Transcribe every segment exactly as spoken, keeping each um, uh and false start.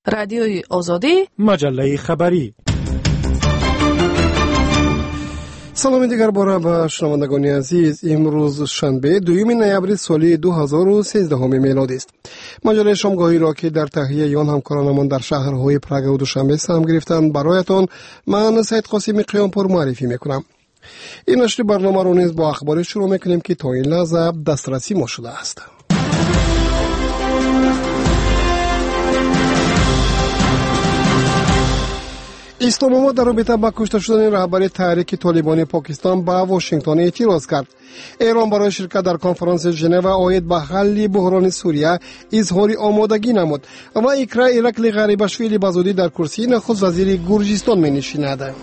رادیوی آزادی، مجله خبری. سلام دیگر باره به شنوندگان عزیز. امروز شنبه دوم نوامبر سال دو هزار و سیزده میلادی است. مجله شامگاهی را که در تهیه آن همکارانمان در شهرهای پراگ و دوشنبه سهم گرفتند برایتان من سید قاسمی قیامپور معرفی میکنم. این نشر برنامه را نیز با اخبار شروع میکنیم که تا این لحظه دسترسی ما شده است. اسلام آباد در رابطه با کشته شدن رهبر تحریک طالبان پاکستان به واشنگتن اعتراض کرد. ایران برای شرکت در کنفرانس ژنو عاید به حل بحران سوریه اظهار آمادگی نمود و اکراه ایرکل غریبشویلی به زودی در کرسی نخست وزیر گرجستان می نشیند.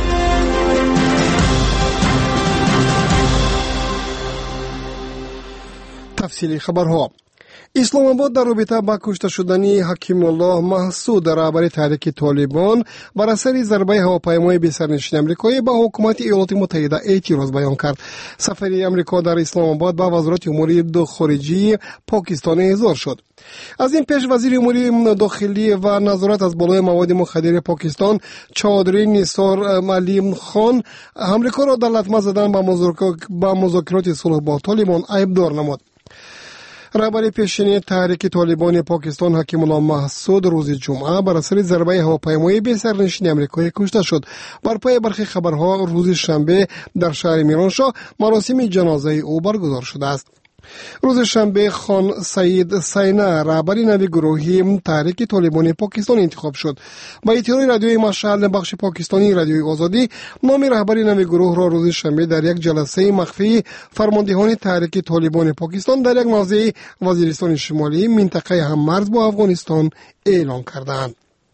تفصیلی خبرها. اسلام آباد در رابطه با کشته شدن حکیم الله محسود رهبر تحریک طالبان بر اثر ضربه هواپیمای بی سرنشین امریکایی به حکومت ایالات متحده اعتراض بیان کرد. سفر امریکا در اسلام آباد به وزارت امور خارجه پاکستان احضار شد. از این پیش وزیر امور داخلی و نظارت از بالای مواد مخدر پاکستان چودری نثار علی خان امریکا را در لطمه زدن به مذاکرات صلح با طالبان عیبدار نمود. رهبر پیشین تحریک طالبان پاکستان حکیم الله محسود روز جمعه بر اثر ضربه هواپیمای بی سرنشین امریکایی کشته شد. بر پای برخی خبرها روز شنبه در شهر میرانشاه مراسم جنازه او برگزار شده است. روز شنبه خان سعید سینا رهبر نوی گروهی تحریک طالبان پاکستان انتخاب شد. با اطلاع رادیوی مشعل بخش پاکستانی رادیوی آزادی نام رهبر نوی گروه را روز شنبه در یک جلسه مخفی فرماندهان تحریک طالبان پاکستان در یک موضع وزیرستان شمالی منطقه هممرز با افغانستان اعلام کردند.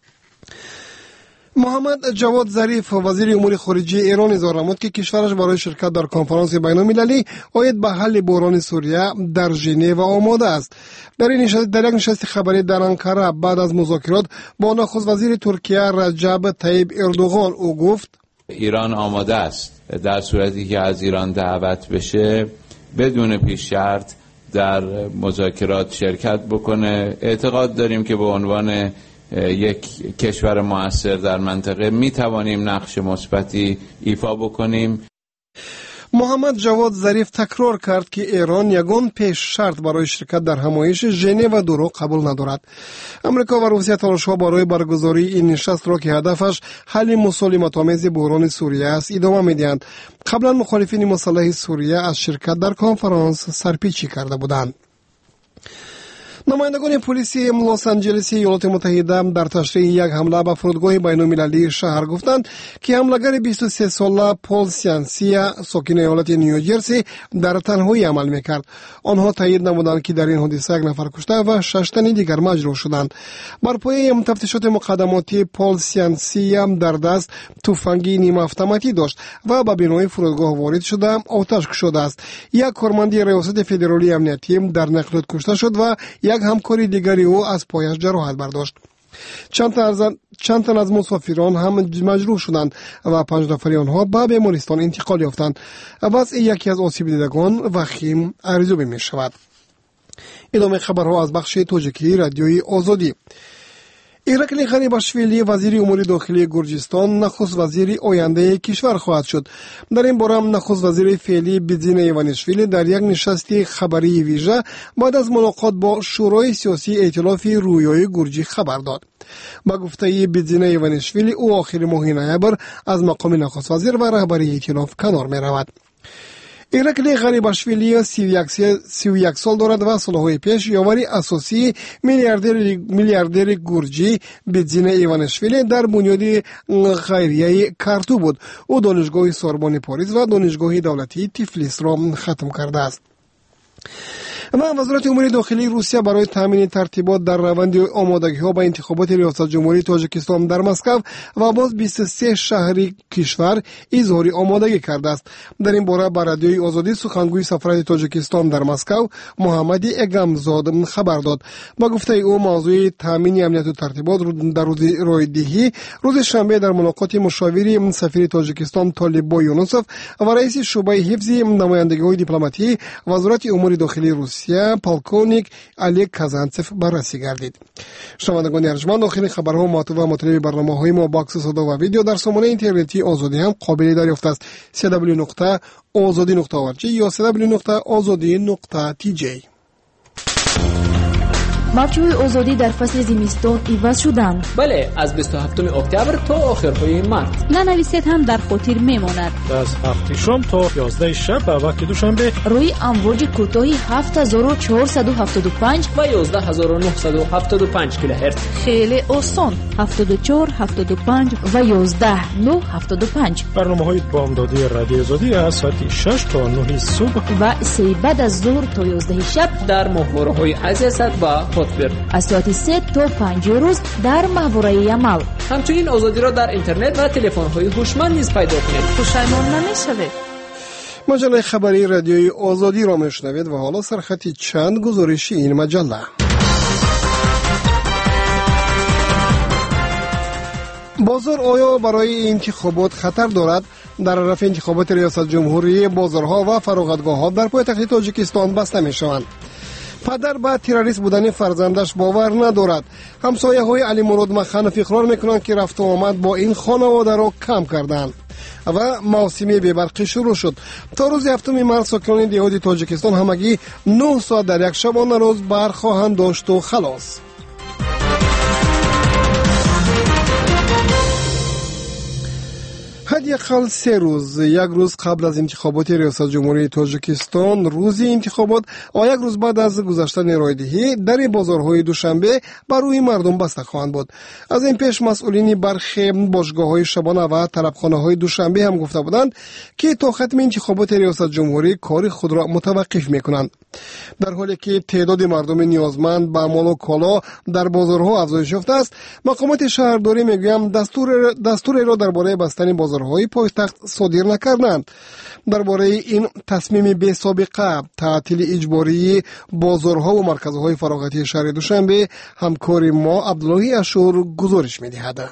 محمد جواد ظریف وزیر امور خارجه ایران اظهار نمود که کشورش برای شرکت در کنفرانس بین‌المللی عاید به حل بحران سوریه در ژنو آماده است. در این نشست در یک نشست خبری در انقره بعد از مذاکرات با نخست وزیر ترکیه رجب طیب اردوغان او گفت ایران آماده است در صورتی که از ایران دعوت بشه بدون پیش شرط در مذاکرات شرکت بکنه. اعتقاد داریم که به عنوان یک کشور مؤثر در منطقه می توانیم نقش مثبتی ایفا بکنیم. محمد جواد ظریف تکرار کرد که ایران یگان پیش شرط برای شرکت در همایش ژنو دو قبول ندارد. امریکا و روسیه تلاش‌ها برای برگزاری این نشست را که هدفش حل مسالمت‌آمیز بحران سوریه است ادامه می‌دهند. قبلا مخالفین مسلح سوریه از شرکت در کنفرانس سرپیچی کرده بودند. نمایندگان پلیس لس آنجلس ایالات متحده در تشریح یک حمله به فرودگاه بین‌المللی شهر گفتند که حملگر بیست و سه ساله پول سیانسیا ساکن ایالت نیوجرسی در تنهایی عمل میکرد. آنها تایید نمودند که در این حادثه یک نفر کشته و شش تن دیگر مجروح شدند. بر پایه تفتیشات مقدماتی پول سیانسیا در دست تفنگی نیم اتوماتی داشت و به بنای فرودگاه وارد شده آتش کشیده است. یک کارمند ریاست فدرالی امنیتی در نقلات کشته شد و یک همکاری دیگری او از پایش جراحت برداشت. چند تن از چند تن از مسافران هم مجروح شدند و پنج نفر آنها به بیمارستان انتقال یافتند. وضع یکی از آسیب دیدگان وخیم ارزیابی می شود. ادامه خبرها از بخش تاجیکی رادیوی آزادی. ایرکل غریبشویلی وزیر امور داخلی گرجستان نخست وزیر آینده کشور خواهد شد. در این باره نخست وزیر فعلی بیدزین ایوانیشویلی در یک نشست خبری ویژه بعد از ملاقات با شورای سیاسی ائتلاف رویای گرجی خبر داد. با گفته بیدزین ایوانیشویلی او آخر ماه نوامبر از مقام نخست وزیر و رهبری ائتلاف کنار می رود. ایرکل غریبشویلی سی و یک سال دارد و سالهای پیش یاوری اساسی میلیاردر میلیاردر گرجی بیدزین ایوانیشویلی در بنیاد خیریه کارتو بود. او دانشگاه سوربن پاریس و دانشگاه دولتی تیفلیس را ختم کرده است. و وزارت امور داخلی روسیه برای تامین ترتیبات در روند آمادگی‌ها به انتخابات ریاست جمهوری تاجیکستان در مسکو و باز بیست و سه شهری کشور اظهار آمادگی کرده است. در این باره به رادیوی آزادی سخنگوی سفارت تاجیکستان در مسکو محمد اگمزاد خبر داد. با گفته او موضوع تامین امنیت و ترتیبات در روز رایدهی روز شنبه در ملاقات مشاوری سفیر تاجیکستان طالب یونسوف و رئیس شعبه حفظ نمایندگی‌های دیپلماتی وزارت امور داخلی روسیه روسیه پالکونیک علی کازانتسف بررسی گردید. شنوندگان ارجمند، آخرین خبرها و مطالب برنامه‌های ما با عکس صدا و ویدیو در سامانه اینترنتی آزادی هم قابل دریافت است. دبلیو دبلیو دبلیو نقطه آزادی نقطه او آر جی یا دبلیو دبلیو دبلیو نقطه آزادی نقطه تی جی. موجهای آزادی در فصل زمستان عوض شدند. بله، از بیست و هفتم اکتبر تا آخرهای مارس. ننویسید هم در خاطر میماند. از هفت شام تا یازده شب به وقت دوشنبه روی امواج کوتاهی هفت هزار و چهارصد و هفتاد و پنج و یازده هزار و نهصد و هفتاد و پنج کیلوهرتز. خیلی آسان. هفتاد و چهار، هفتاد و پنج و یازده، نه، هفتاد و پنج. برنامه‌های بامدادی رادیو آزادی از ساعت شش تا نه صبح و سه بعد از ظهر تا یازده شب در ماهواره‌های عزیزت و از ساعت سه تا پنج روز در محوره عمل. همچنین آزادی را در اینترنت و تلفن‌های هوشمند نیز پیدا کنید. پشیمان نمی‌شوید. مجله خبری رادیوی آزادی را میشنوید و حالا سرخطی چند گزارشی این مجله. بازار آیا برای انتخابات خطر دارد؟ در رفع انتخابات ریاست جمهوری بازارها و فراغتگاه‌ها در پایتخت تاجیکستان بسته می‌شوند. پدر به تروریست بودن فرزندش باور ندارد. همسایه های علی مراد مخنف اقرار میکنند که رفت و آمد با این خانواده را کم کردند و موسم بی‌برقی شروع شد. تا روز هفتم مارس ساکنان دهات تاجیکستان همگی نه ساعت در یک شبانه روز برق خواهند داشت و خلاص. حداقل سه روز، یک روز قبل از انتخابات ریاست جمهوری تاجیکستان، روزی انتخابات و یک روز بعد از گذشتن رایدهی در بازارهای دوشنبه برای مردم بسته خواهند بود. از این پیش مسئولین برخی باشگاه‌های شبانه و طربخانه‌های دوشنبه هم گفته بودند که تا ختم انتخابات ریاست جمهوری کار خود را متوقف می‌کنند. در حالی که تعداد مردم نیازمند به مال و کالا در بازارها افزایش یافته است، مقامات شهرداری میگویند دستور دستور را درباره بستن بازارهای پایتخت صادر نکردند. درباره این تصمیم بی سابقه تعطیل اجباری بازارها و مرکزهای فراغتی شهر دوشنبه همکار ما عبداللهی اشور گزارش می‌دهد.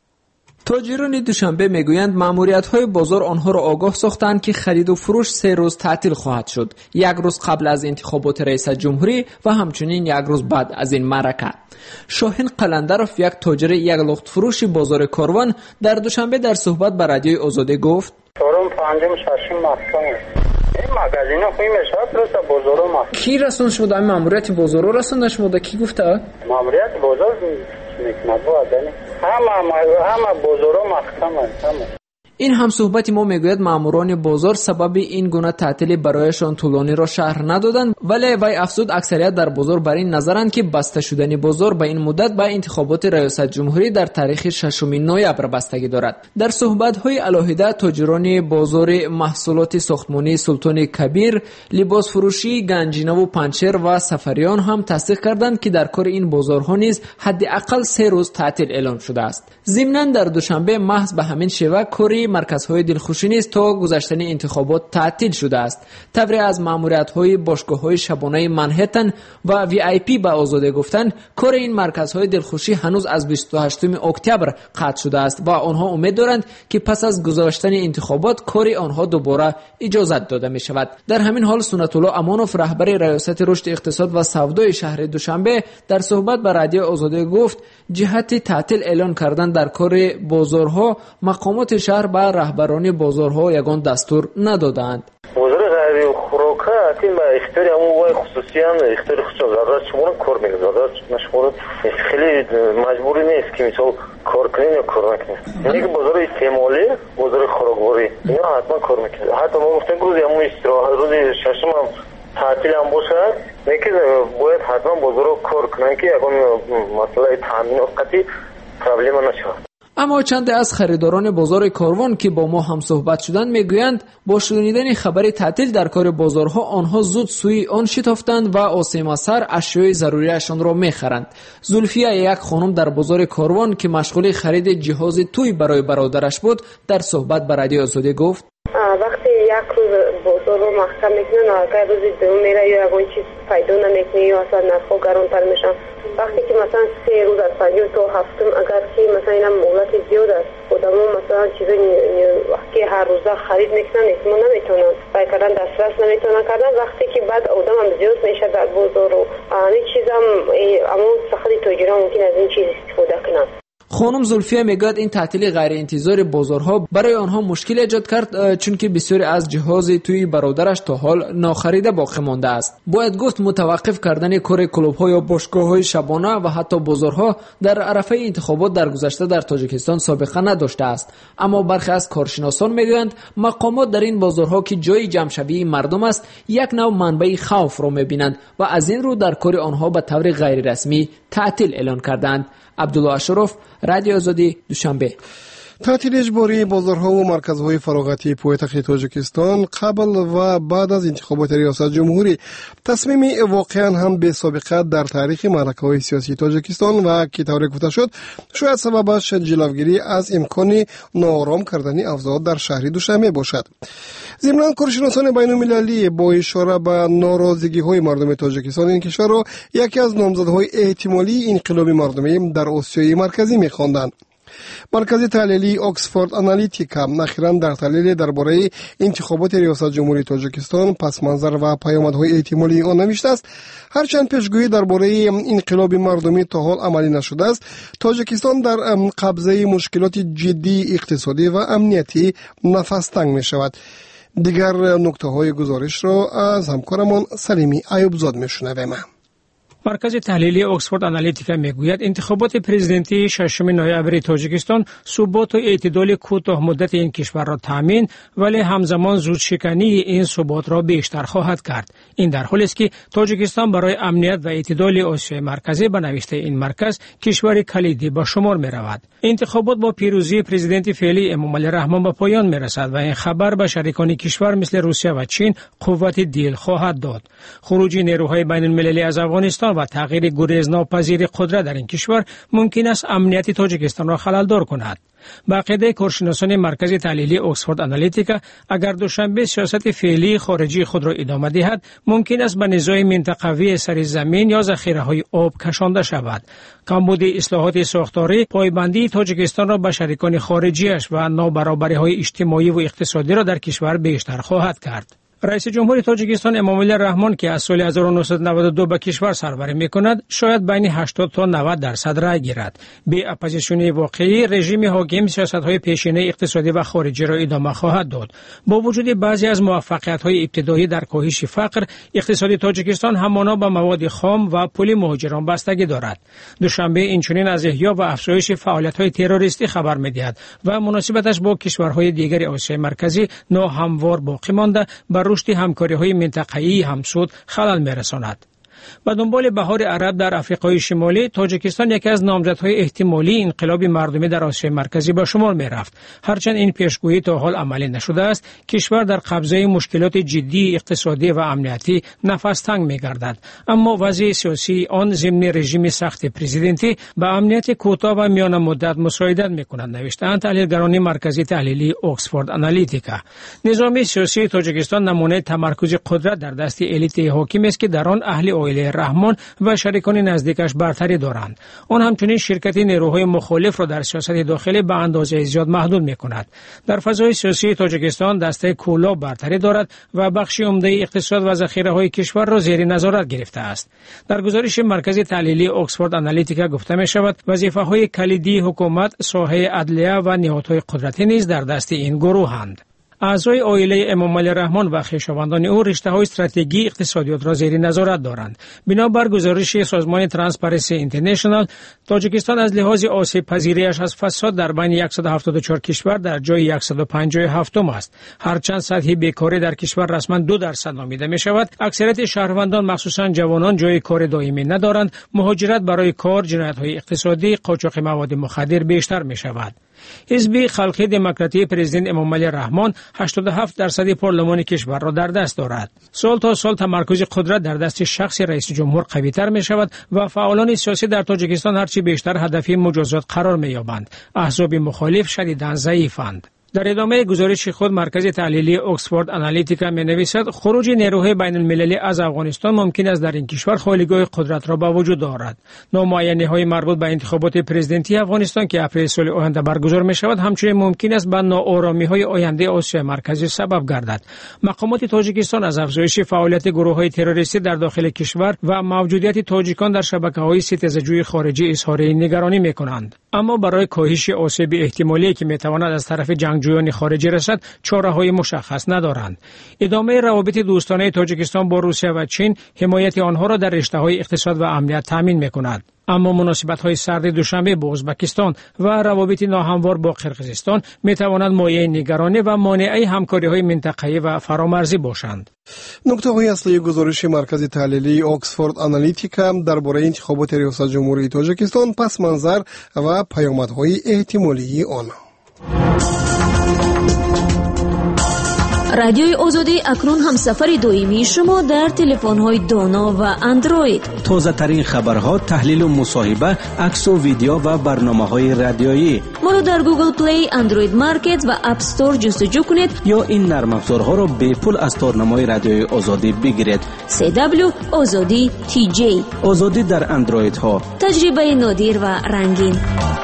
تاجران دوشنبه میگویند ماموریت‌های بازار آنها را آگاه ساختند که خرید و فروش سه روز تعطیل خواهد شد، یک روز قبل از انتخابات رئیس جمهوری و همچنین یک روز بعد از این معرکه. شاهین قلندروف، یک تاجر یک لخت فروش بازار کاروان، در دوشنبه در صحبت با رادیوی آزادی گفت: چهارم، پنجم، ششم مفتوحه. این مغازینا خوی میشه پس بازارو مفتوح. کی رسون شما این ماموریت بازار رو رسوندن شما؟ کی گفته؟ ماموریت بازار نکنه بود. همه همه بازارو مفتوحه. همه این هم صحبت ما میگوید ماموران بازار سبب این گونه تعطیل برایشان طولانی را شهر ندادند، ولی وی افزود اکثریت در بازار بر این نظرند که بسته شدن بازار به این مدت به انتخابات ریاست جمهوری در تاریخ ششم نوامبر بستگی دارد. در صحبت‌های علاهده تاجران بازار محصولات ساختمانی سلطان کبیر، لباس فروشی، گنجینه و پنچر و سفریان هم تصدیق کردند که در کار این بازارها نیز حداقل سه روز تعطیل اعلام شده است. ضمناً در دوشنبه محض به همین شیوه کاری مرکزهای دلخوشی نیز تا گذشتن انتخابات تعطیل شده است. تبری از ماموریت‌های باشگاه‌های شبانه منهتن و وی آی پی به آزادی گفتند کار این مرکزهای دلخوشی هنوز از بیست و هشتم اکتبر قطع شده است و آنها امید دارند که پس از گذشتن انتخابات کار آنها دوباره اجازت داده می شود. در همین حال سنت الله امانوف، رهبر ریاست رشد اقتصاد و سودای شهر دوشنبه، در صحبت با رادیو آزادی گفت جهت تعطیل اعلان کردن در کار بازارها مقامات شهر به رهبران بازارها یگان دستور ندادند. وزیر غذایی و خوراک این با اختیار امور خصوصی هم اختیار خصوصی دارد. شما کار می‌کنید. شما خیلی مجبوری نیست که مثلا کار کنید یا کار نکنید. یعنی که بازار استعمالی، بازار خوراکواری اینا حتما کار می‌کنید. حتی ما گفتیم روزی هم استراحت روز ششم هم تعطیل هم باشه، لیکن باید حتما بازار رو کار کنن که یگان مسئله تامین وقتی پرابلم نشه. اما چند از خریداران بازار کاروان که با ما هم صحبت شدند میگویند با شنیدن خبر تعطیل در کار بازارها آنها زود سوی آن شتافتند و آسیما سر اشیای ضروریشان را میخرند. زلفیه، یک خانم در بازار کاروان که مشغول خرید جهاز توی برای برادرش بود، در صحبت با رادیو آزادی گفت: وقتی یک روز بازار رو محکم میکنن، اگر روزی دوم میره یا یکون چیز پیدا نمیکنه یا اصلا نرخ گرانتر میشن، وقتی که مثلا سه روز از پنجم تا هفتم اگر که مثلا این مهلت زیاد است آدما مثلا چیزای وقتی هر روز خرید میکنن اسمو نمیتونن برای کردن دسترس نمیتونن کردن وقتی که بعد آدم هم زیاد میشه در بازار و همه چیزم اما سختی تاجران ممکن از این چیز استفاده کنن. خانم زلفیه میگوید این تعطیل غیر انتظار بازارها برای آنها مشکل ایجاد کرد چون که بسیاری از جهاز توی برادرش تا حال ناخریده باقی مانده است. باید گفت متوقف کردن کار کلوب‌ها یا باشگاه‌های شبانه و حتی بازارها در عرفه انتخابات در گذشته در تاجیکستان سابقه نداشته است، اما برخی از کارشناسان میگویند مقامات در این بازارها که جای جمع‌شوی مردم است یک نوع منبع خوف را می‌بینند و از این رو در کار آنها به طور غیر رسمی تعطیل اعلان کردند. عبدالله اشرف، رادیو آزادی، دوشنبه. تعطیل اجباری بازارها و مرکزهای فراغتی پایتخت تاجیکستان قبل و بعد از انتخابات ریاست جمهوری تصمیم واقعا هم به سابقه در تاریخ معرکه‌های سیاسی تاجیکستان و که طور گفته شد شاید سببش جلوگیری از امکان ناآرام کردن افزاد در شهر دوشنبه باشد. ضمن کارشناسان بین‌المللی با اشاره به ناراضگی‌های مردم تاجیکستان این کشور را یکی از نامزدهای احتمالی انقلاب مردمی در آسیای مرکزی می‌خواندند. مرکز تحلیلی اکسفورد آنالیتیکا اخیراً در تحلیل درباره انتخابات ریاست جمهوری تاجیکستان پس منظر و پیامدهای احتمالی آن نوشته است هرچند پیشگویی درباره انقلاب مردمی تا حال عملی نشده است، تاجیکستان در قبضه مشکلات جدی اقتصادی و امنیتی نفس تنگ می شود. دیگر نکته های گزارش را از همکارمان سلیمی ایوبزاد می شنویم. مرکز تحلیلی اکسفورد آنالیتیکا میگوید انتخابات پرزیدنتی ششم نوامبر تاجیکستان ثبات و اعتدال کوتاه مدت این کشور را تامین ولی همزمان زودشکنی این ثبات را بیشتر خواهد کرد. این در حالی است که تاجیکستان برای امنیت و اعتدال آسیای مرکزی به نوشته این مرکز کشور کلیدی به شمار می رود. انتخابات با پیروزی پرزیدنت فعلی امامعلی رحمان به پایان می رسد و این خبر به شریکان کشور مثل روسیه و چین قوت دل خواهد داد. خروج نیروهای بین المللی از افغانستان و تغییر گریزناپذیر قدرت در این کشور ممکن است امنیت تاجیکستان را خلل‌دار کند. با عقیده کارشناسان مرکز تحلیلی اکسفورد آنالیتیکا اگر دوشنبه سیاست فعلی خارجی خود را ادامه دهد ممکن است به نزاع منطقوی سرزمین یا ذخیره‌های آب کشانده شود. کمبود اصلاحات ساختاری پایبندی تاجیکستان را به شریکان خارجیش و نابرابری‌های اجتماعی و اقتصادی را در کشور بیشتر خواهد کرد. رئیس جمهور تاجیکستان امامعلی رحمان که از سال هزار و نهصد و نود و دو به کشور سربری می‌کند شاید بین هشتاد تا نود درصد رای گیرد. به اپوزیسیون واقعی رژیم حاکم سیاست‌های پیشینه اقتصادی و خارجی را ادامه خواهد داد. با وجود بعضی از موفقیت‌های ابتدایی در کاهش فقر، اقتصاد تاجیکستان همانا به مواد خام و پول مهاجران بستگی دارد. دوشنبه اینچنین از احیا و افزایش فعالیت‌های تروریستی خبر می‌دهد و مناسبتش با کشورهای دیگر آسیای مرکزی ناهموار باقی مانده بر رشد همکاری‌های منطقه‌ای همسود خلل می‌رساند. به دنبال بهار عرب در آفریقای شمالی تاجیکستان یکی از نامزدهای احتمالی انقلاب مردمی در آسیای مرکزی به شمار می‌رفت. هرچند این پیشگویی تا حال عملی نشده است، کشور در قبضه مشکلات جدی اقتصادی و امنیتی نفس تنگ می‌گردد. اما وضع سیاسی آن ضمن رژیم سخت پرزیدنتی به امنیت کوتاه و میان مدت مساعدت می‌کند، نوشته‌اند تحلیلگران مرکزی تحلیلی اکسفورد آنالیتیکا. نظام سیاسی تاجیکستان نمونه تمرکز قدرت در دست الیت حاکم است که در آن اهل رحمان و شریکان نزدیکش برتری دارند. آن همچنین شرکت نیروهای مخالف را در سیاست داخلی به اندازه زیاد محدود می‌کند. در فضای سیاسی تاجیکستان دسته کولا برتری دارد و بخش عمده اقتصاد و ذخیره‌های کشور را زیر نظارت گرفته است. در گزارش مرکز تحلیلی اکسفورد آنالیتیکا گفته می‌شود وظیفه‌های کلیدی حکومت، ساحه عدلیه و نهادهای قدرتی نیز در دست این گروه‌اند. اعضای عائله امامعلی رحمان و خویشاوندان او رشته‌های استراتژی اقتصادیات را زیر نظارت دارند. بنابر گزارش سازمان ترانسپرنسی اینترنشنال، تاجیکستان از لحاظ آسیب پذیریش از فساد در بین صد و هفتاد و چهار کشور در جای صد و پنجاه و هفت است. هرچند سطح بیکاری در کشور رسما دو درصد نامیده می شود، اکثریت شهروندان مخصوصا جوانان جای کار دائمی ندارند. مهاجرت برای کار، جنایت‌های اقتصادی، قاچاق مواد مخدر بیشتر می شود. حزب خلقی دموکراتی پرزیدنت امامعلی رحمان هشتاد و هفت درصد پارلمان کشور را در دست دارد. سال تا سال تمرکز قدرت در دست شخص رئیس جمهور قوی‌تر می شود و فعالان سیاسی در تاجیکستان هرچی بیشتر هدفی مجازات قرار می یابند. احزاب مخالف شدیداً ضعیفند. در ادامه گزارش خود مرکز تحلیلی اکسفورد آنالیتیکا می‌نویسد خروج نیروهای بین المللی از افغانستان ممکن است در این کشور خالیگاه قدرت را به وجود دارد. نامعینی‌های مربوط به انتخابات پرزیدنتی افغانستان که اپریل سال آینده برگزار می‌شود همچنین ممکن است به ناآرامی‌های آینده آسیا مرکزی سبب گردد. مقامات تاجیکستان از افزایش فعالیت گروه‌های تروریستی در داخل کشور و موجودیت تاجیکان در شبکه‌های ستیزجوی خارجی اظهار نگرانی می‌کنند. اما برای کاهش آسیب احتمالی که می‌تواند از طرف جنگجویان خارجی رسد چاره‌های مشخص ندارند. ادامه روابط دوستانه تاجیکستان با روسیه و چین حمایت آنها را در رشته‌های اقتصاد و امنیت تامین می‌کند. اما مناسبت‌های سرد دوشنبه با ازبکستان و روابط ناهموار با قرقیزستان می‌تواند مایه نگرانی و مانع همکاری‌های منطقه‌ای و فرامرزی باشند. نکته‌های اصلی گزارش مرکز تحلیلی اکسفورد آنالیتیکا درباره انتخابات ریاست جمهوری تاجیکستان، پس منظر و پیامدهای احتمالی آن. رادیوی آزادی اکنون همسفر دائمی شما در تلفن‌های دانا و اندروید. تازه ترین خبرها، تحلیل و مصاحبه، عکس و ویدیو و برنامه‌های رادیویی. ما را در گوگل پلی، اندروید مارکت و اپ استور جستجو کنید یا این نرم افزارها را به پول از تارنمای رادیوی آزادی بگیرید. سی دبلیو آزادی تی جی. آزادی در اندروید ها. تجربه نادر و رنگین.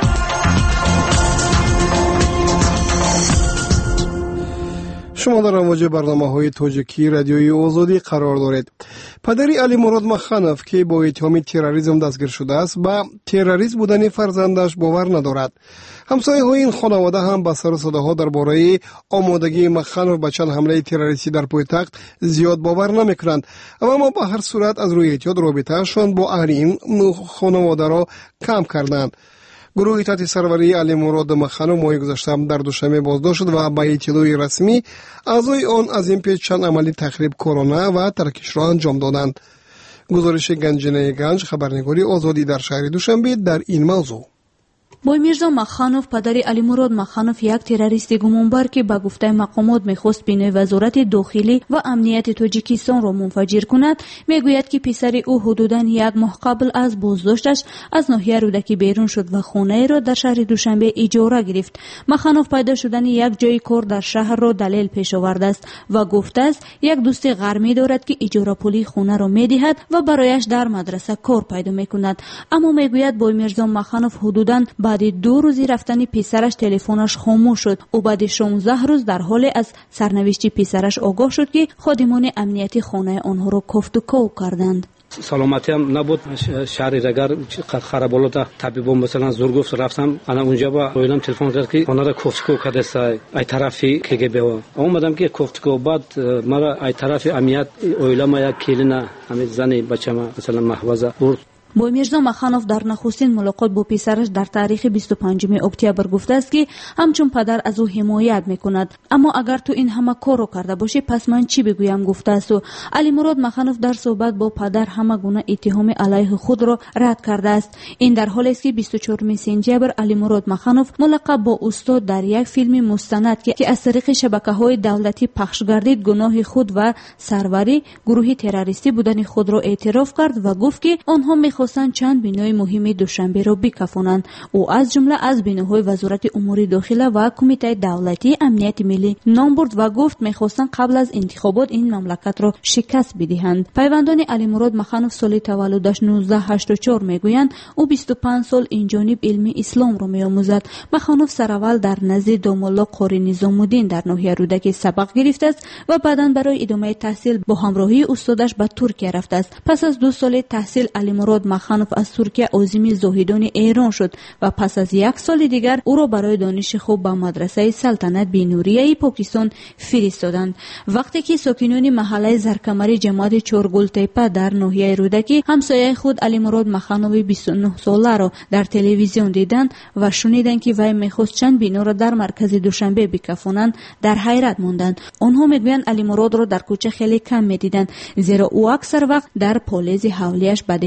شما در امواج برنامه‌های تاجیکی رادیوی آزادی قرار دارید. پدری علی مراد مخانف که با اتهام تروریسم دستگیر شده است، با تروریست بودن فرزندش باور ندارد. همسایه‌های این خانواده هم با سر و صداها درباره آمادگی مخانف به چند حمله تروریستی در پایتخت زیاد باور نمی‌کنند. اما با هر صورت از روی احتیاط رابطه‌شان با اهل این خانواده را کم کردند. گروه تحت سروری علی مراد مخانف ماه گذشته در دوشنبه بازداشت شد و با اطلاع رسمی اعضای آن از این پیش چند عملی تخریب کرونا و ترکش را انجام دادند. گزارش گنجینه گنج، خبرنگاری آزادی در شهر دوشنبه در این موضوع. بوی میرزا مخانف پدر علی مراد مخانف یک تروریست گمانبر که به گفته مقامات میخواست بین وزارت داخلی و امنیت تاجیکستان را منفجر کند، میگوید که پسر او حدوداً یک ماه قبل از بازداشتش از ناحیه رودکی بیرون شد و خانه را در شهر دوشنبه اجاره گرفت. مخانف پیدا شدن یک جای کار در شهر را دلیل پیش آورده است و گفته است یک دوست غرمی دارد که اجاره پولی خانه را میدهد و برایش در مدرسه کار پیدا میکند. اما میگوید بوی میرزا مخانف حدوداً بعد دو روزی رفتن پسرش تلفنش خاموش شد. او بعد شانزده روز در حال از سرنوشت پسرش آگاه شد که خادمان امنیتی خانه آنها را کفت و کو کردند. سلامتی هم نبود، شهر رگر خراب بود. طبیب مثلا زور گفت رفتم انا اونجا با اویلم تلفن کرد که اونها را کفت کو کرده است ای طرفی که گه بوا اومدم که کفت کو بعد مرا ای طرف امنیت اویلم یک کلینا همین زنی بچه‌ما مثلا محفظه برد. بوی میرزا مخانف در نخستین ملاقات با پسرش در تاریخ بیست و پنجم اکتبر گفته است که همچون پدر از او حمایت میکند. اما اگر تو این همه کارو کرده باشی پس من چی بگویم گفته است. و علی مراد مخانف در صحبت با پدر همه گونه اتهام علیه خود را رد کرده است. این در حالی است که بیست و چهارم سپتامبر علی مراد مخانف ملقب با استاد در یک فیلم مستند که از طریق شبکه‌های دولتی پخش گردید گناه خود و سروری گروه تروریستی بودن خود را اعتراف کرد و گفت که آنها می‌خواستند چند بنای مهم دوشنبه را بکافانند. او از جمله از بناهای وزارت امور داخله و کمیته دولتی امنیت ملی نام برد و گفت می‌خواستند قبل از انتخابات این مملکت را شکست بدهند. پیوندان علی مراد مخانف سال تولدش نوزده هشتاد و چهار میگویند او بیست و پنج سال این جانب علم اسلام را می‌آموزد. مخانف سراول در نزد دامالله قاری نظام الدین در ناحیه رودکی سبق گرفته است و بعداً برای ادامه تحصیل با همراهی استادش به ترکیه رفته است. پس از دو سال تحصیل علی مراد مخانف از ترکیه عازم زاهدان ایران شد و پس از یک سال دیگر او را برای دانش خوب به مدرسه سلطنت بینوریه پاکستان فرستادند. وقتی که ساکنان محله زرکمری جماعت چورگل تپه در ناحیه رودکی همسایه خود علی مراد مخانف بیست و نه ساله را در تلویزیون دیدند و شنیدند که وی میخواست چند بنا را در مرکز دوشنبه بکافانند، در حیرت ماندند. آنها میگویند علی مراد را در کوچه خیلی کم میدیدند زیرا او اکثر وقت در پالیز حولیش به دهقانی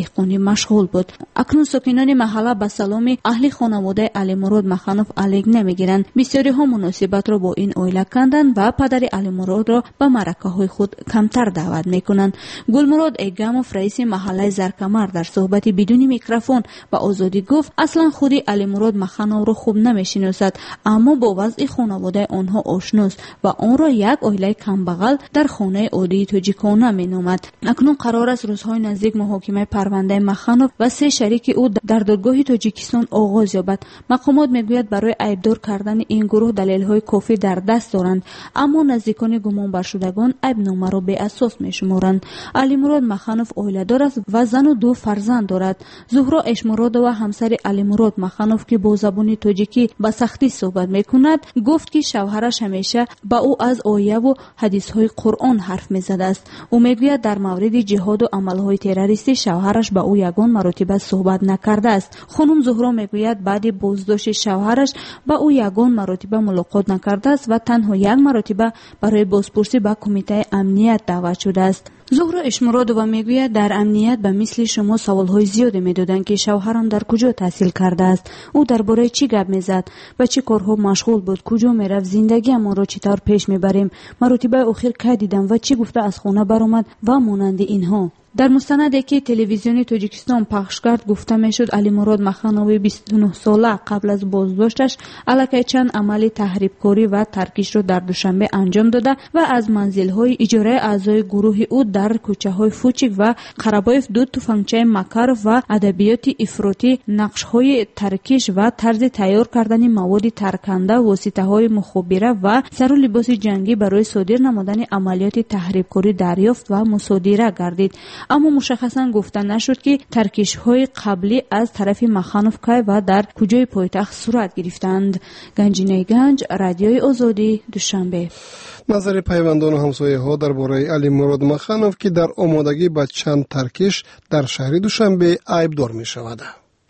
مشغول بود. اکنون ساکنان محله به سلام اهل خانواده علی مراد مخانوف علیگ نمیگیرند. بسیاری ها مناسبت را با این اویله کندند و پدر علی مراد را به مرکه های خود کمتر دعوت میکنند. گلمراد ایگاموف رئیس محله زرکمر در صحبت بدون میکروفون به آزادی گفت اصلا خودی علی مراد مخانوف را خوب نمیشناسد، اما با وضع خانواده آنها آشناست و آن را یک اویله کمبغل در خانه عادی تاجیکانه مینامد. اکنون قرار است روزهای نزدیک محاکمه پرونده مخانوف و سه شریک او در دادگاه تاجیکستان آغاز یابد. مقامات میگوید برای عیبدار کردن این گروه دلیل‌های کافی در دست دارند، اما نزدیکان گمان برشدگان عیبنامه را بی اساس میشمارند. علی مراد مخانوف اویله‌دار است و زن و دو فرزند دارد. زهرا اشمراد و همسر علی مراد مخانوف که با زبان تاجیکی به سختی صحبت میکند گفت که شوهرش همیشه با او از آیه و حدیث‌های قرآن حرف میزد است. او میگوید در مورد جهاد و عمل‌های تروریستی شوهرش با او یگان مرتبه صحبت نکرده است. خانم زهرا میگوید بعد بازداشت شوهرش با او یگان مرتبه ملاقات نکرده است و تنها یک مرتبه برای بازپرسی به کمیته امنیت دعوت شده است. زهرا اشمرادووا میگوید در امنیت به مثل شما سوالهای زیادی میدادند که شوهرم در کجا تحصیل کرده است، او درباره چی گپ میزد، به چه کارها مشغول بود، کجا میرفت، زندگی ما را چطور پیش میبریم، مرتبه اخیر که دیدم و چی گفته از خانه برآمد و مانند اینها. در مستندی که تلویزیون تاجیکستان پخش کرد گفته میشد علی مراد مخانوی بیست و نه ساله قبل از بازداشتش الکی چند عمل تحریبکاری و ترکیش را در دوشنبه انجام داده و از منزل‌های اجاره اعضای گروه او در کوچه‌های فوچیک و قربایف دو تفنگچه مکارف و ادبیات افراطی، نقش‌های ترکیش و طرز تیار کردن مواد ترکنده، واسطه‌های مخابره و سر و لباس جنگی برای صادر نمودن عملیات تحریبکاری دریافت و مصادره گردید. اما مشخصا گفته نشد که ترکیش‌های قبلی از طرف مخانوف کی و در کجای پایتخت صورت گرفتند. گنجینه گنج، رادیوی آزادی، دوشنبه. نظر پیوندان و همسایه ها درباره علی مراد مخانوف که در آمادگی به چند ترکیش در شهر دوشنبه عیبدار می شود.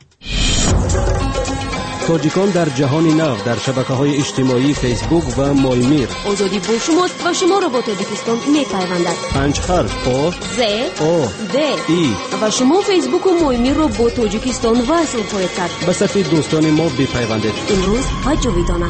تاجیکان در جهان نو در شبکه‌های اجتماعی فیسبوک و مایمیر. آزادی با شماست و شما را با تاجیکستان می‌پیوندد. پنج حرف آ ز او د ای و شما فیسبوک و مایمیر را با تاجیکستان وصل خواهید کرد. به صف دوستان ما بپیوندید. امروز و جاویدانه.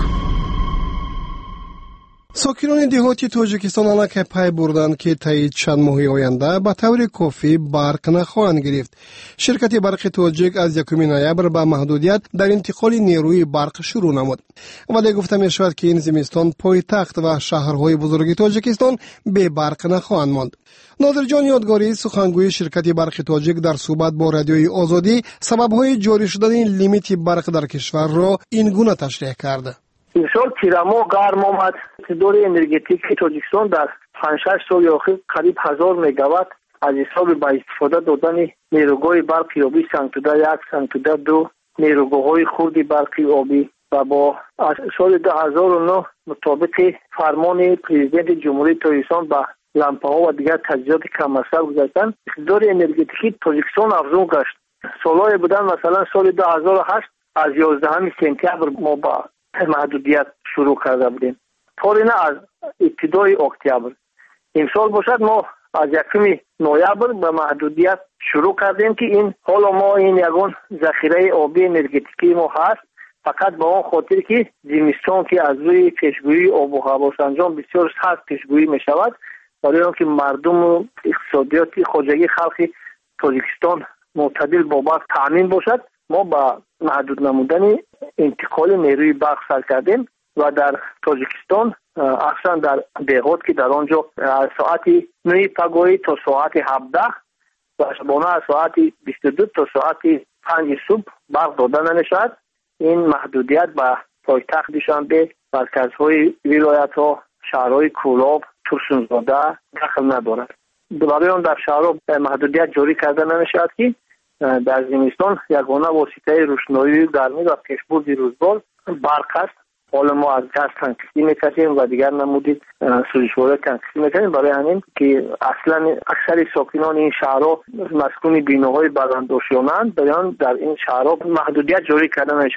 ساکنان دهاتی تاجیکستان الان پی بردند که طی چند ماه آینده به طور کافی برق نخواهند گرفت. شرکت برق تاجیک از یکم نوامبر به محدودیت در انتقال نیروی برق شروع نمود. ولی گفته می شود که این زمستان پایتخت و شهرهای بزرگ تاجیکستان بی برق نخواهند ماند. نادر جان یادگاری سخنگوی شرکت برق تاجیک در صحبت با رادیوی آزادی سبب‌های جاری شدن لیمیت برق در کشور را این گونه تشریح کرد. امسال تیرما گرم آمد. دور انرژتیک تاجیکستان در پنج شش سال اخیر قریب هزار مگاوات از حساب با استفاده دادن نیروگاه برقی آبی سنگتوده یک سنگتوده دو نیروگاه‌های خردی برقی آبی و با از سال دو هزار و نه مطابق فرمان پرزیدنت جمهوری تاجیکستان با لامپ‌ها و دیگر تجهیزات کم‌مصرف گذاشتن دور انرژتیک تاجیکستان افزون گشت. سالهای بودن مثلا سال دو هزار و هشت از یازدهم سپتامبر ما با محدودیت شروع کرده بودیم. طورینا از ابتدای اکتبر امسال باشد ما از یکم نوامبر به محدودیت شروع کردیم که این حالا ما این یگان ذخیره آبی انرژتیکی ما هست، فقط با اون خاطر که زمستان که از روی پیشگویی آب و هوا سنجان بسیار سخت پیشگویی می شود برای اینکه مردم و اقتصادیات خواجگی خلق تاجیکستان معتدل با برق تامین باشد ما با محدود نمودن انتقال نیروی برق سر کردیم و در تاجیکستان اصلا در دهات که در آنجا ساعت نه پگاهی تا ساعت هفده و شبانه از ساعت بیست و دو تا ساعت پنج صبح برق دادن نمیشود. این محدودیت به پایتخت دوشنبه، مرکزهای ولایت ها، شهرهای کولاب، ترسونزاده دخل ندارد. برای آن در شهرها محدودیت جاری کردن نمیشود که در زمستان یگانه واسطه روشنایی گرمی و پیشبرد روزگار برق است. حالا ما از گاز تنکسی میکشیم و دیگر نمودی سوزشواره تنکسی میکنیم. برای همین که اصلا اکثر ساکنان این شهرها مسکون بیناهای بلندوشیانند، برای آن در این شهرها محدودیت جاری کردن نشد.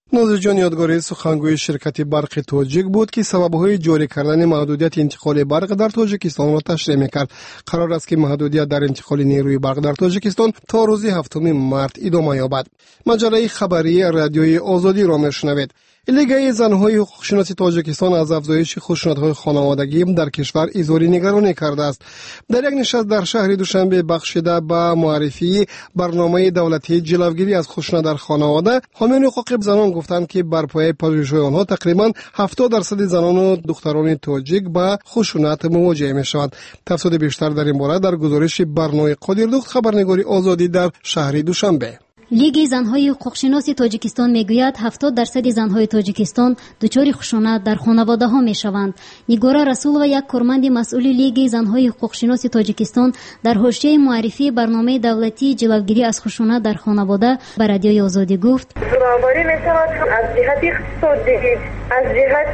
نوزجان یادگاری سخنگوی شرکت برق توجیک بود که سببهای جاری کردن محدودیت انتقال برق در تاجیکستان را تشریح میکرد. قرار است که محدودیت در انتقال نیروی برق در تاجیکستان تا روز هفتم مارس ادامه یابد. مجله خبری رادیوی آزادی را میشنوید. لیگ زن‌های حقوق‌شناسی تاجیکستان از افزایش خشونت‌های خانوادگی در کشور اظهار نگرانی کرده است. در یک نشست در شهر دوشنبه بخشیده به معرفی برنامه دولتی جلوگیری از خشونت در خانواده، حامیان حقوق زنان گفتند که بر پایه پژوهش‌های آنها تقریباً هفتاد درصد زنان و دختران تاجیک با خشونت مواجه می‌شوند. تفصیل بیشتر در این باره در گزارش برنامه قادردخت خبرنگاری آزادی در شهر دوشنبه. لیگ زن‌های حقوق‌شناسی تاجیکستان میگوید هفتاد درصد زن‌های تاجیکستان دچار خشونت در خانواده‌ها میشوند. نیگورا رسول و یک کارمند مسئول لیگ زن‌های حقوق‌شناسی تاجیکستان در حاشیه معرفی برنامه دولتی جلوگیری از خشونت در خانواده به رادیوی آزادی گفت: زورآوری می‌شود از جهت اقتصادی، از جهت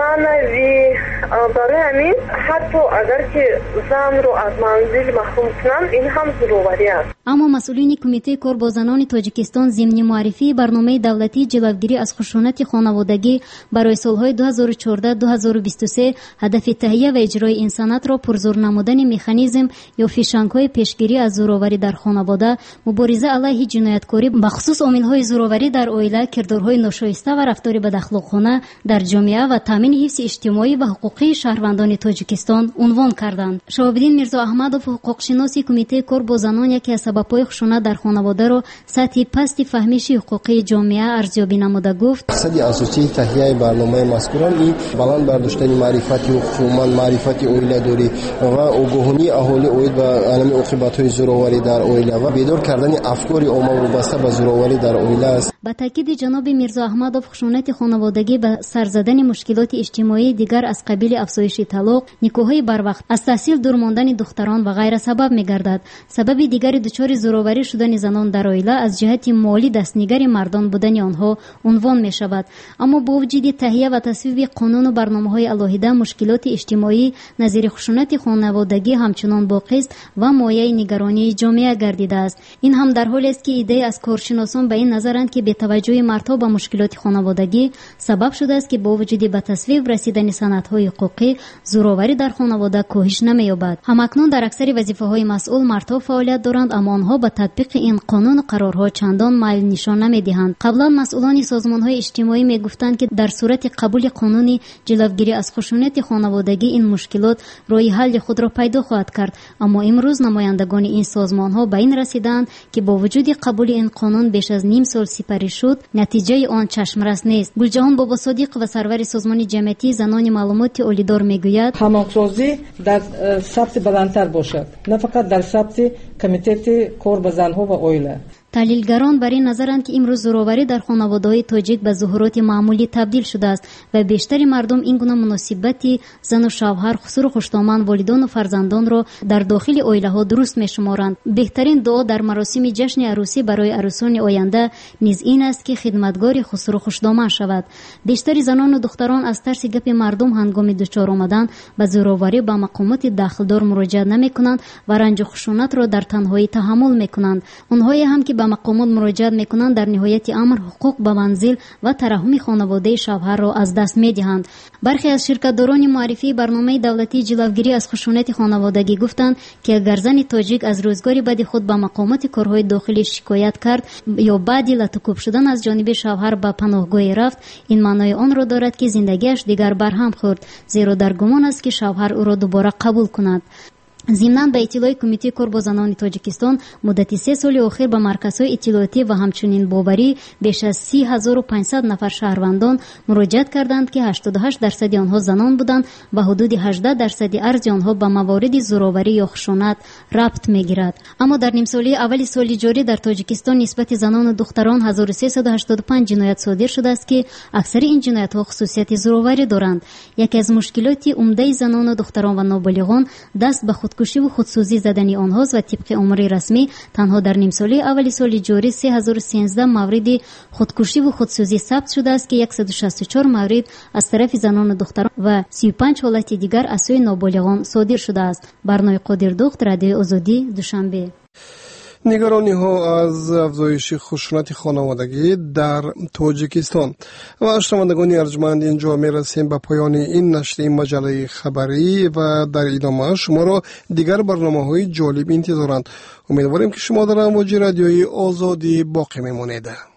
معنوی. برای همین حتی اگر که زن رو از منزل محروم کنند این هم زورآوری است. اما مسئولین کمیته کار با زنان تاجیکستان ضمن معرفی برنامه دولتی جلوگیری از خشونت خانوادگی برای سالهای دو هزار و چهارده تا دو هزار و بیست و سه هدف تهیه و اجرای این سند را پرزور نمودن مکانیزم یا فیشنگ‌های پیشگیری از زورآوری در خانواده، مبارزه علیه جنایتکاری به خصوص عامل‌های زورآوری در عائله، کردارهای ناشایسته و رفتار بداخلاقانه در جامعه و تامین حفظ اجتماعی و حقوقی شهروندان تاجیکستان عنوان کردند. شهاب‌الدین میرزا احمدوف، حقوق‌شناس کمیته کار با زنان، یکی از سبب‌های خشونت در خانواده را سطح پست فهمیش حقوقی جامعه ارزیابی نموده گفت: مقصد اساسی تهیه برنامه مذکوران این بلند برداشتن معرفت حقوق، معرفت عائله داری و آگاهی اهالی اوید به علم عاقبت‌های زورآوری در عائله و بیدار کردن افکار عامه وابسته به زورآوری در عائله است. با تاکید جناب میرزا احمدوف، خشونت خانوادگی به سر زدن مشکلات اجتماعی دیگر از قبیل افزایش طلاق، نکاح‌های بروقت، از تحصیل دور ماندن دختران و غیره سبب می‌گردد. سبب دیگری دچار زورآوری شدن زنان در عائله از جهت مالی دستنگر مردان بودن آنها عنوان می شود. اما با وجود تهیه و تصویب قانون و برنامه‌های علاهده، مشکلات اجتماعی نظیر خشونت خانوادگی همچنان باقی است و مایه نگرانی جامعه گردیده است. این هم در حالی است که ایده از کارشناسان به این نظرند که بی‌توجهی مردها به مشکلات خانوادگی سبب شده است که با وجود به تصویب رسیدن سندهای حقوقی، زورآوری در خانواده کاهش نمی‌یابد. همکنون در اکثر وظیفه‌های مسئول مردها فعالیت دارند، اما آنها به تطبیق این قانون و قرارها چندان میل نشان نمی‌دهند. قبلا مسئولان سازمان‌های اجتماعی می‌گفتند که در صورت قبول قانونی جلوگیری از خشونت خانوادگی این مشکلات راه حل خود را پیدا خواهد کرد، اما امروز نمایندگان این سازمان‌ها به این رسیدند که با وجود قبول این قانون بیش از نیم سال سپری شد، نتیجه آن چشمرس نیست. گلجهان بابا صادق و سرور سازمان جمعیتی زنان معلومات اولیدار میگوید: هماهنگی در سطح بلندتر باشد، نه فقط در سطح کمیته کار با زنها و عائله. تحلیلگران بر این نظرند که امروز زورآوری در خانواده‌های تاجیک به ظهورات معمولی تبدیل شده است و بیشتر مردم این گونه مناسبتی زن و شوهر، خسر و خوشتامن، والدان و فرزندان را در داخل عائله‌ها درست می‌شمارند. بهترین دعا در مراسم جشن عروسی برای عروسان آینده نیز این است که خدمتگار خسر و خوشتامن شود. بیشتر زنان و دختران از ترس گپ مردم هنگام دچار آمدن به زورآوری به مقامات داخلدار مراجعه نمی‌کنند و رنج و خشونت را در تنهایی تحمل می‌کنند. آنهایی هم که به مقامات مراجعه میکنند در نهایت امر حقوق به منزل و ترحم خانواده شوهر را از دست میدهند. برخی از شرکت‌داران معرفی برنامه دولتی جلوگیری از خشونت خانوادگی گفتند که اگر زن تاجیک از روزگار بعد خود به مقامات کارهای داخلی شکایت کرد یا بعد لطکوب شدن از جانب شوهر به پناهگاه رفت، این معنای آن را دارد که زندگیش دیگر برهم خورد، زیرا در گمان است که شوهر او را دوباره قبول کند. ضمناً به اطلاع کمیته کار با زنان تاجیکستان مدت سه سال اخیر به مرکزهای اطلاعاتی و همچنین باوری بیش از سی هزار و پانصد نفر شهروندان مراجعه کردند که هشتاد و هشت درصد آنها زنان بودند و حدود هجده درصد ارز آنها به موارد زورآوری یا خشونت ربط میگیرد. اما در نیم سالی اول سال جاری در تاجیکستان نسبت زنان و دختران هزار و سیصد و هشتاد و پنج جنایت صادر شده است که اکثر این جنایت‌ها خصوصیت زورآوری دارند. یکی از مشکلات عمده زنان و دختران و نابالغان دست به خودکشی و خودسوزی زدن آنهاست و طبق امور رسمی تنها در نیم سالی اول سال جاری سه هزار و سیزده مورد خودکشی و خودسوزی ثبت شده است که صد و شصت و چهار مورد از طرف زنان و دختران و سی و پنج حالت دیگر از سوی نابالغان صادر شده است. برنامه قادردخت، رادیو آزادی، دوشنبه. نگرانی ها از افزایش خشونت خانوادگی در تاجیکستان. و شنوندگان ارجمند، اینجا می رسیم به پایان این نشر این مجله خبری و در ادامه شما را دیگر برنامه های جالب انتظارند. امیدواریم که شما در امواج رادیویی آزادی باقی میمانید.